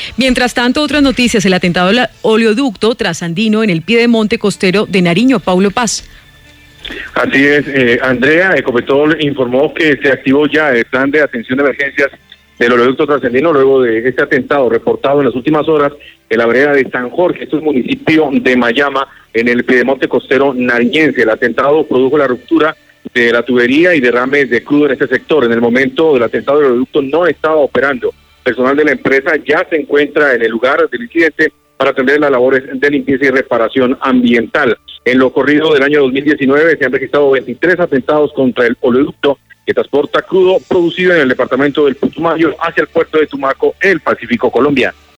Mientras tanto, otras noticias, el atentado al oleoducto trasandino en el piedemonte costero de Nariño. Paulo Paz. Así es, Andrea, Ecopetrol informó que se activó ya el plan de atención de emergencias del oleoducto trasandino luego de este atentado reportado en las últimas horas en la vereda de San Jorge, esto es municipio de Mayama, en el piedemonte costero nariñense. El atentado produjo la ruptura de la tubería y derrames de crudo en este sector. En el momento del atentado, el oleoducto no estaba operando. Personal de la empresa ya se encuentra en el lugar del incidente para atender las labores de limpieza y reparación ambiental. En lo corrido del año 2019 se han registrado 23 atentados contra el oleoducto que transporta crudo producido en el departamento del Putumayo hacia el puerto de Tumaco, el Pacífico colombiano.